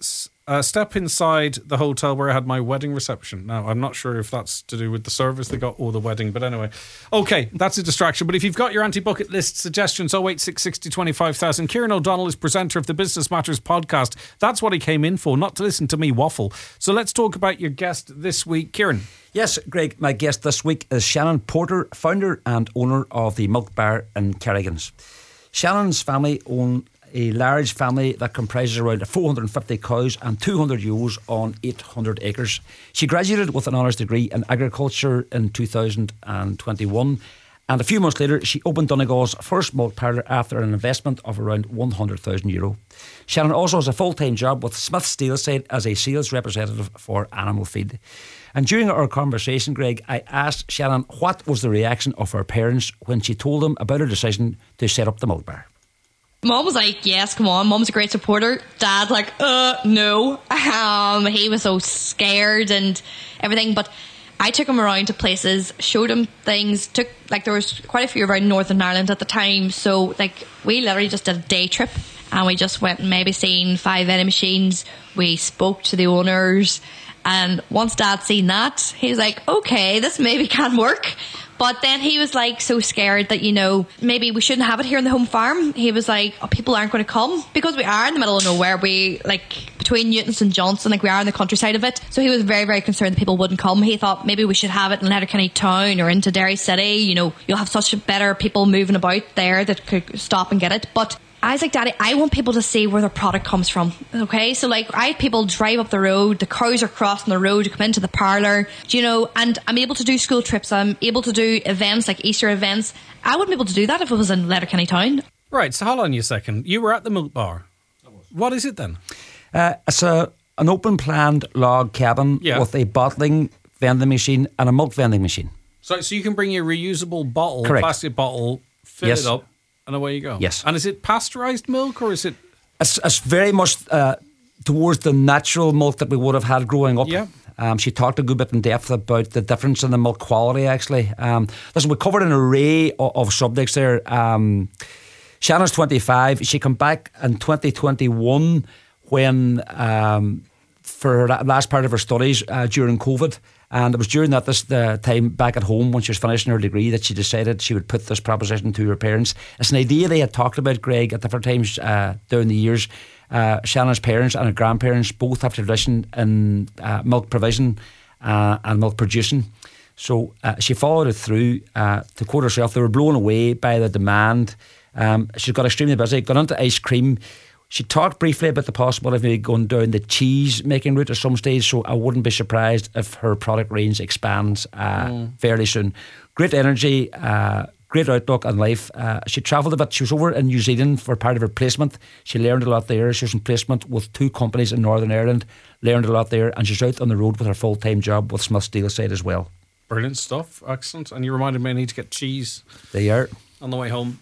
Uh, step inside the hotel where I had my wedding reception. Now, I'm not sure if that's to do with the service they got or the wedding, but anyway. Okay, that's a distraction. But if you've got your anti-bucket list suggestions, oh eight six six oh twenty-five thousand. Kieran O'Donnell is presenter of the Business Matters podcast. That's what he came in for, not to listen to me waffle. So let's talk about your guest this week. Kieran. Yes, Greg, my guest this week is Shannon Porter, founder and owner of the Milk Bar in Kerrigan's. Shannon's family own a large family that comprises around four hundred fifty cows and two hundred ewes on eight hundred acres. She graduated with an honours degree in agriculture in two thousand twenty-one, and a few months later she opened Donegal's first milk parlour after an investment of around one hundred thousand euro. Shannon also has a full-time job with Smith Steelside as a sales representative for animal feed. And during our conversation, Greg, I asked Shannon what was the reaction of her parents when she told them about her decision to set up the milk bar. Mom was like, yes, come on. Mom's a great supporter. Dad's like, uh, no. Um, he was so scared and everything. But I took him around to places, showed him things. Took like there was quite a few around Northern Ireland at the time. So like we literally just did a day trip and we just went and maybe seen five vending machines. We spoke to the owners. And once Dad seen that, he was like, okay, this maybe can work. But then he was like so scared that, you know, maybe we shouldn't have it here in the home farm. He was like, oh, people aren't going to come because we are in the middle of nowhere. We like between Newtons and Johnson, like we are in the countryside of it. So he was very, very concerned that people wouldn't come. He thought maybe we should have it in Letterkenny town or into Derry City. You know, you'll have such better people moving about there that could stop and get it. But I was like, Daddy, I want people to see where their product comes from. Okay, so like I had people drive up the road, the cows are crossing the road to come into the parlour, you know, and I'm able to do school trips, I'm able to do events like Easter events. I wouldn't be able to do that if it was in Letterkenny town. Right, so hold on a second. You were at the milk bar. What is it then? Uh, it's a, an open planned log cabin yeah. with a bottling vending machine and a milk vending machine. So, so you can bring your reusable bottle, Correct. plastic bottle, fill yes. it up. And away you go. Yes. And is it pasteurised milk or is it? It's, it's very much uh, towards the natural milk that we would have had growing up. Yeah. Um, she talked a good bit in depth about the difference in the milk quality, actually. Um, listen, we covered an array of, of subjects there. Um, Shannon's twenty-five. She came back in twenty twenty-one when, um, for her last part of her studies uh, during COVID. And it was during that this the time back at home when she was finishing her degree that she decided she would put this proposition to her parents. It's an idea they had talked about, Greg, at different times uh, during the years. Uh, Shannon's parents and her grandparents both have tradition in uh, milk provision uh, and milk producing. So uh, she followed it through. Uh, to quote herself, they were blown away by the demand. Um, she got extremely busy, got into ice cream. She talked briefly about the possibility of maybe going down the cheese making route at some stage, so I wouldn't be surprised if her product range expands uh, mm. fairly soon. Great energy, uh, great outlook on life. Uh, she travelled a bit. She was over in New Zealand for part of her placement. She learned a lot there. She was in placement with two companies in Northern Ireland, learned a lot there, and she's out on the road with her full-time job with Smith Steelside as well. Brilliant stuff. Excellent. And you reminded me I need to get cheese. There you are. On the way home.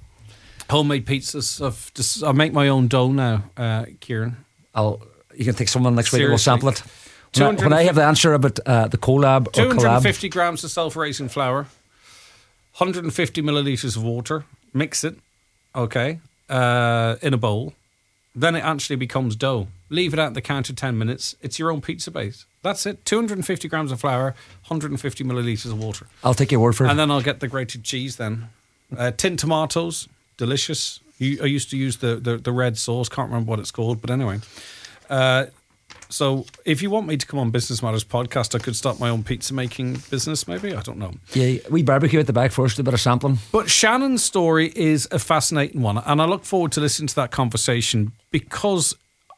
Homemade pizzas. I've just, I make my own dough now, uh, Kieran. I'll. You can take someone next Seriously. week and we'll sample it. When I, when I have the answer about uh, the collab or collab. two hundred fifty grams of self-raising flour, one hundred fifty millilitres of water. Mix it, okay, uh, in a bowl. Then it actually becomes dough. Leave it out on the counter ten minutes. It's your own pizza base. That's it. two hundred fifty grams of flour, one hundred fifty millilitres of water. I'll take your word for it. And then I'll get the grated cheese then. Uh, tinned tomatoes. Delicious. You, I used to use the, the, the red sauce. Can't remember what it's called, but anyway. Uh, so if you want me to come on Business Matters podcast, I could start my own pizza making business. Maybe I don't know. Yeah, we barbecue at the back first, a bit of sampling. But Shannon's story is a fascinating one, and I look forward to listening to that conversation because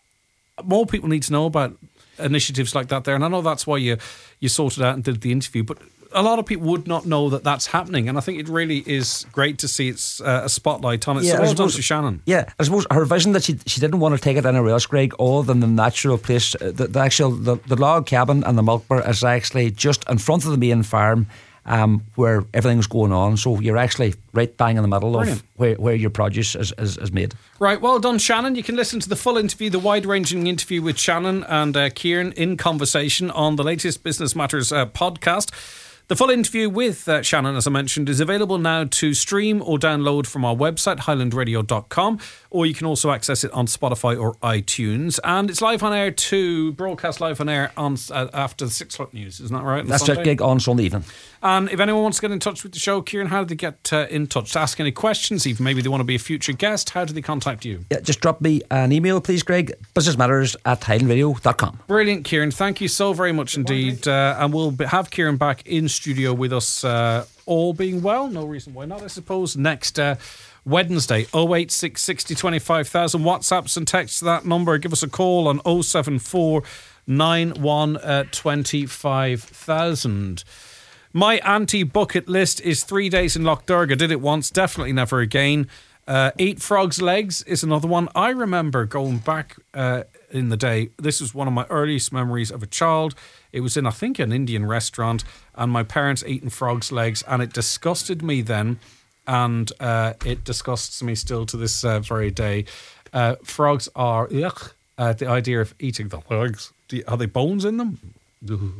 more people need to know about initiatives like that there. And I know that's why you you sorted out and did the interview, but a lot of people would not know that that's happening, and I think it really is great to see it's uh, a spotlight on it. Yeah, so well done to Shannon. Yeah, I suppose her vision that she she didn't want to take it anywhere else, Greg, other than the natural place. The, the actual the, the log cabin and the milk bar is actually just in front of the main farm, um, where everything's going on. So you're actually right bang in the middle Brilliant. of where, where your produce is, is, is made. Right, well done, Shannon. You can listen to the full interview, the wide-ranging interview with Shannon and uh, Kieran in conversation on the latest Business Matters uh, podcast. The full interview with uh, Shannon, as I mentioned, is available now to stream or download from our website, highland radio dot com, or you can also access it on Spotify or iTunes. And it's live on air too, broadcast live on air on uh, after the six o'clock news, isn't that right? That's right, gig on Sunday evening. And if anyone wants to get in touch with the show, Kieran, how do they get uh, in touch? To ask any questions, even maybe they want to be a future guest, how do they contact you? Yeah, just drop me an email, please, Greg. business matters at highland radio dot com. Brilliant, Kieran. Thank you so very much indeed. Uh, and we'll be, have Kieran back in studio with us, uh, all being well. No reason why not, I suppose. Next uh, Wednesday, oh eight six, sixty, twenty-five thousand. WhatsApps and texts to that number. Give us a call on oh seven four, nine one, twenty-five thousand. My anti-bucket list is three days in Loch Durga. Did it once, definitely never again. Uh, Eat Frog's Legs is another one. I remember going back uh, in the day. This was one of my earliest memories of a child. It was in, I think, an Indian restaurant, and my parents eating frog's legs, and it disgusted me then, and uh, it disgusts me still to this uh, very day. Uh, frogs are, yuck, uh, the idea of eating the legs. Do you, are they bones in them? Ooh.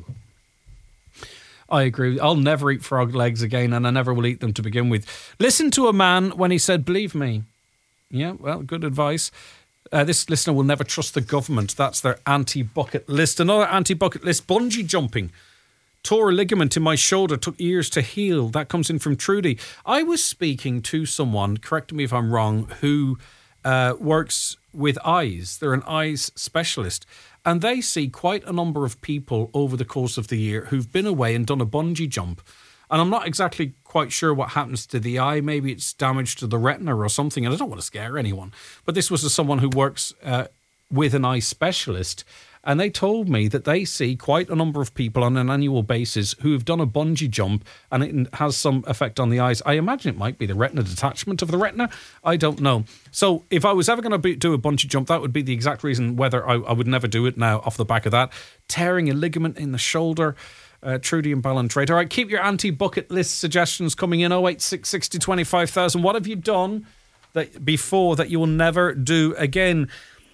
I agree. I'll never eat frog legs again, and I never will eat them to begin with. Listen to a man when he said, believe me. Yeah, well, good advice. Uh, this listener will never trust the government. That's their anti-bucket list. Another anti-bucket list, bungee jumping. Tore a ligament in my shoulder, took years to heal. That comes in from Trudy. I was speaking to someone, correct me if I'm wrong, who uh, works with eyes. They're an eyes specialist. And they see quite a number of people over the course of the year who've been away and done a bungee jump. And I'm not exactly quite sure what happens to the eye. Maybe it's damage to the retina or something. And I don't want to scare anyone. But this was as someone who works uh, with an eye specialist. And they told me that they see quite a number of people on an annual basis who have done a bungee jump, and it has some effect on the eyes. I imagine it might be the retina detachment of the retina. I don't know. So if I was ever going to do a bungee jump, that would be the exact reason whether I, I would never do it now off the back of that. Tearing a ligament in the shoulder. Uh, Trudy and Ballantrae. All right, keep your anti-bucket list suggestions coming in. oh eight six, sixty, twenty-five thousand. What have you done that before that you will never do again?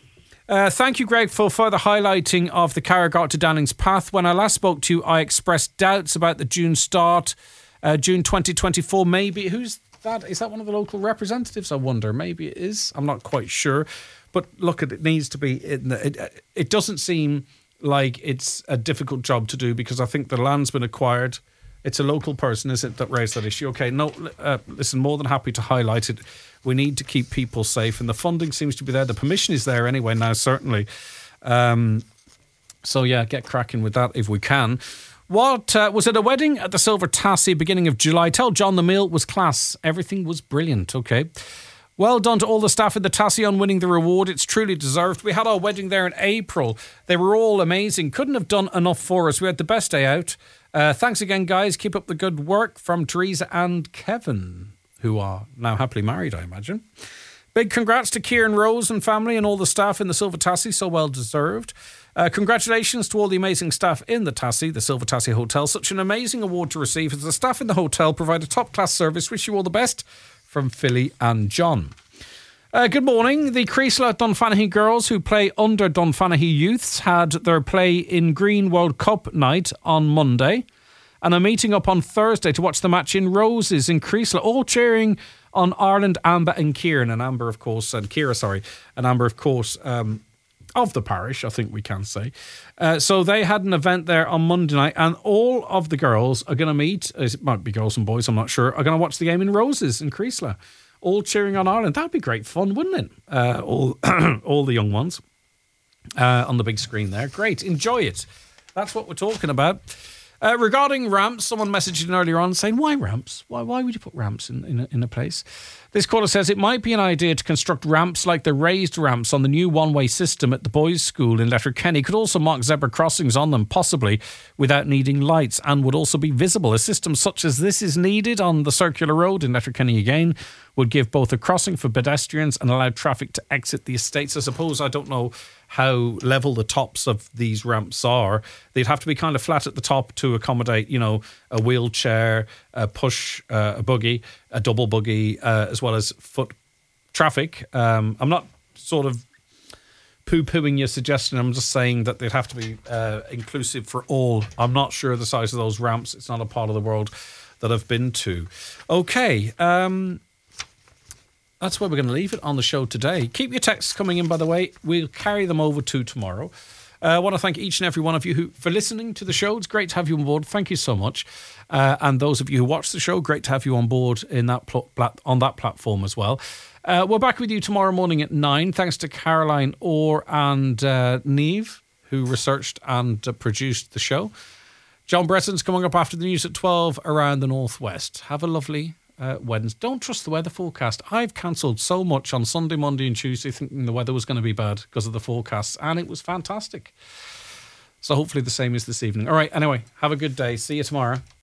Uh, thank you, Greg, for further highlighting of the Carragart to Downing's path. When I last spoke to you, I expressed doubts about the June start, uh, June twenty twenty-four. Maybe, who's that? Is that one of the local representatives? I wonder. Maybe it is. I'm not quite sure. But look, it needs to be. It, it, it doesn't seem like it's a difficult job to do because I think the land's been acquired. It's a local person, is it, that raised that issue? Okay, no, uh, listen, more than happy to highlight it. We need to keep people safe, and the funding seems to be there. The permission is there anyway now, certainly. Um, so, yeah, get cracking with that if we can. What uh, was it a wedding at the Silver Tassie beginning of July? Tell John the meal was class. Everything was brilliant. Okay. Well done to all the staff at the Tassie on winning the reward. It's truly deserved. We had our wedding there in April. They were all amazing. Couldn't have done enough for us. We had the best day out. Uh, thanks again, guys. Keep up the good work from Teresa and Kevin, who are now happily married, I imagine. Big congrats to Kieran Rose and family and all the staff in the Silver Tassie, so well deserved. Uh, congratulations to all the amazing staff in the Tassie, the Silver Tassie Hotel. Such an amazing award to receive as the staff in the hotel provide a top-class service. Wish you all the best from Philly and John. Uh, good morning. The Creasla Dunfanaghy girls who play under Dunfanaghy Youths had their play in Green World Cup night on Monday and are meeting up on Thursday to watch the match in Roses in Creasla, all cheering on Ireland, Amber and Kieran. And Amber, of course, and Ciara, sorry, and Amber, of course, um, of the parish, I think we can say. Uh, so they had an event there on Monday night, and all of the girls are going to meet, it might be girls and boys, I'm not sure, are going to watch the game in Roses in Creasla, all cheering on Ireland. That'd be great fun, wouldn't it? Uh, all, all the young ones uh, on the big screen there. Great, enjoy it. That's what we're talking about. Uh, regarding ramps, someone messaged in earlier on saying, why ramps? Why why would you put ramps in, in, a, in a place? This caller says, it might be an idea to construct ramps like the raised ramps on the new one-way system at the boys' school in Letterkenny. Could also mark zebra crossings on them, possibly without needing lights, and would also be visible. A system such as this is needed on the circular road in Letterkenny again, would give both a crossing for pedestrians and allow traffic to exit the estates. I suppose, I don't know how level the tops of these ramps are. They'd have to be kind of flat at the top to accommodate, you know, a wheelchair, a push, uh, a buggy, a double buggy, uh, as well as foot traffic. Um, I'm not sort of poo-pooing your suggestion. I'm just saying that they'd have to be uh, inclusive for all. I'm not sure the size of those ramps. It's not a part of the world that I've been to. Okay, um, that's where we're going to leave it on the show today. Keep your texts coming in, by the way. We'll carry them over to tomorrow. Uh, I want to thank each and every one of you who for listening to the show. It's great to have you on board. Thank you so much. Uh, and those of you who watch the show, great to have you on board in that pl- plat- on that platform as well. Uh, we're back with you tomorrow morning at nine. Thanks to Caroline Orr and uh, Neve, who researched and uh, produced the show. John Bretton's coming up after the news at twelve around the Northwest. Have a lovely uh, Wednesday. Don't trust the weather forecast. I've cancelled so much on Sunday, Monday and Tuesday thinking the weather was going to be bad because of the forecasts, and it was fantastic. So hopefully the same is this evening. All right, anyway, have a good day. See you tomorrow.